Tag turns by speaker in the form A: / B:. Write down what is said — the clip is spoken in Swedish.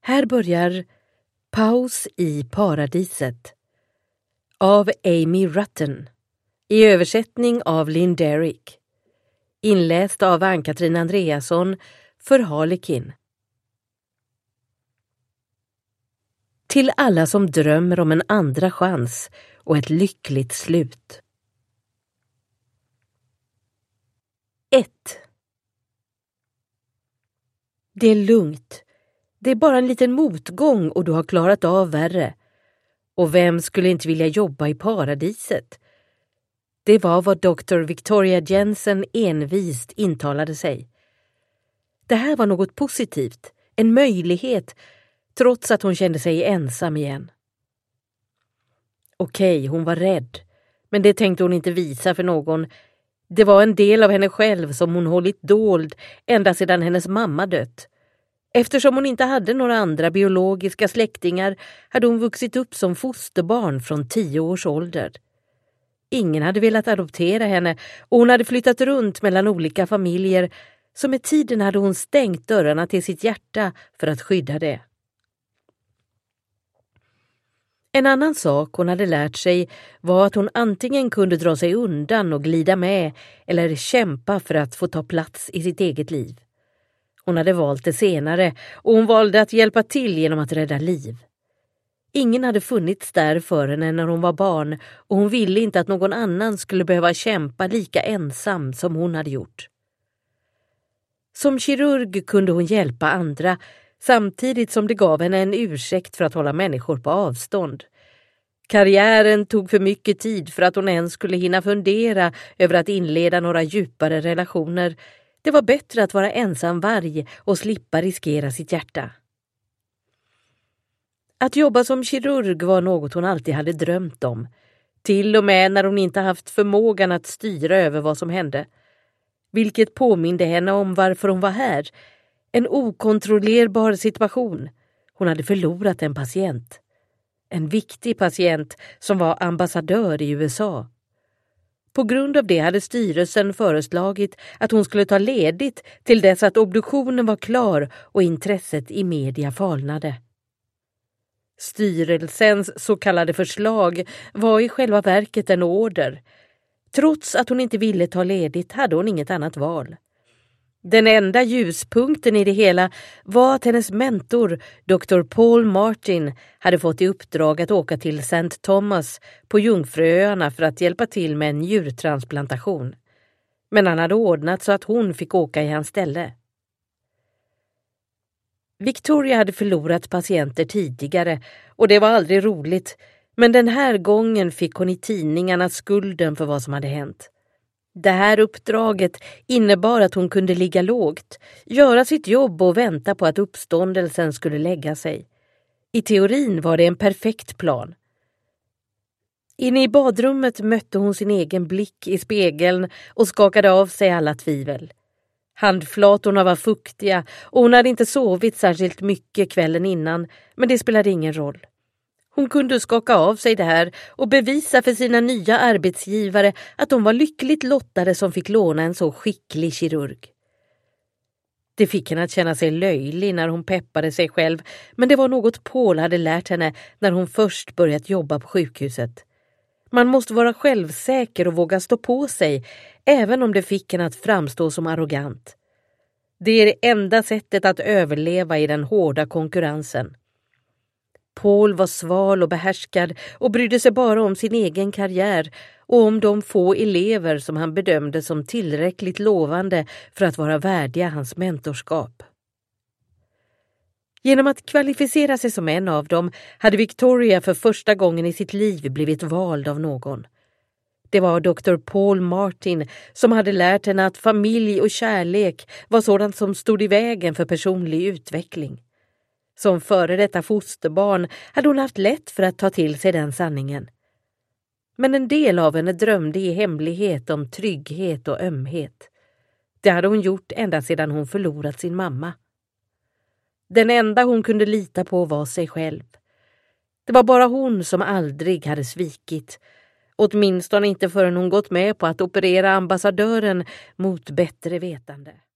A: Här börjar Paus i paradiset av Amy Rutten i översättning av Lynn Derrick. Inläst av Ann-Katrin Andreasson för Harlekin. Till alla som drömmer om en andra chans och ett lyckligt slut. 1. Det är lugnt. Det är bara en liten motgång och du har klarat av värre. Och vem skulle inte vilja jobba i paradiset? Det var vad Dr. Victoria Jensen envist intalade sig. Det här var något positivt, en möjlighet, trots att hon kände sig ensam igen. Okej, hon var rädd, men det tänkte hon inte visa för någon. Det var en del av henne själv som hon hållit dold ända sedan hennes mamma dött. Eftersom hon inte hade några andra biologiska släktingar hade hon vuxit upp som fosterbarn från 10 års ålder. Ingen hade velat adoptera henne och hon hade flyttat runt mellan olika familjer, så med tiden hade hon stängt dörrarna till sitt hjärta för att skydda det. En annan sak hon hade lärt sig var att hon antingen kunde dra sig undan och glida med eller kämpa för att få ta plats i sitt eget liv. Hon hade valt det senare och hon valde att hjälpa till genom att rädda liv. Ingen hade funnits där för henne när hon var barn och hon ville inte att någon annan skulle behöva kämpa lika ensam som hon hade gjort. Som kirurg kunde hon hjälpa andra samtidigt som det gav henne en ursäkt för att hålla människor på avstånd. Karriären tog för mycket tid för att hon ens skulle hinna fundera över att inleda några djupare relationer. Det var bättre att vara ensam varg och slippa riskera sitt hjärta. Att jobba som kirurg var något hon alltid hade drömt om. Till och med när hon inte haft förmågan att styra över vad som hände. Vilket påminde henne om varför hon var här. En okontrollerbar situation. Hon hade förlorat en patient. En viktig patient som var ambassadör i USA. På grund av det hade styrelsen föreslagit att hon skulle ta ledigt till dess att obduktionen var klar och intresset i media falnade. Styrelsens så kallade förslag var i själva verket en order. Trots att hon inte ville ta ledigt hade hon inget annat val. Den enda ljuspunkten i det hela var att hennes mentor, Dr. Paul Martin, hade fått i uppdrag att åka till St. Thomas på Jungfruöarna för att hjälpa till med en njurtransplantation. Men han hade ordnat så att hon fick åka i hans ställe. Victoria hade förlorat patienter tidigare och det var aldrig roligt, men den här gången fick hon i tidningarna skulden för vad som hade hänt. Det här uppdraget innebar att hon kunde ligga lågt, göra sitt jobb och vänta på att uppståndelsen skulle lägga sig. I teorin var det en perfekt plan. Inne i badrummet mötte hon sin egen blick i spegeln och skakade av sig alla tvivel. Handflatorna var fuktiga och hon hade inte sovit särskilt mycket kvällen innan, men det spelade ingen roll. Hon kunde skaka av sig det här och bevisa för sina nya arbetsgivare att de var lyckligt lottade som fick låna en så skicklig kirurg. Det fick henne att känna sig löjlig när hon peppade sig själv, men det var något Paul hade lärt henne när hon först börjat jobba på sjukhuset. Man måste vara självsäker och våga stå på sig, även om det fick henne att framstå som arrogant. Det är det enda sättet att överleva i den hårda konkurrensen. Paul var sval och behärskad och brydde sig bara om sin egen karriär och om de få elever som han bedömde som tillräckligt lovande för att vara värdiga hans mentorskap. Genom att kvalificera sig som en av dem hade Victoria för första gången i sitt liv blivit vald av någon. Det var Dr. Paul Martin som hade lärt henne att familj och kärlek var sådant som stod i vägen för personlig utveckling. Som före detta fosterbarn hade hon haft lätt för att ta till sig den sanningen. Men en del av henne drömde i hemlighet om trygghet och ömhet. Det hade hon gjort ända sedan hon förlorat sin mamma. Den enda hon kunde lita på var sig själv. Det var bara hon som aldrig hade svikit. Åtminstone inte förrän hon gått med på att operera ambassadören mot bättre vetande.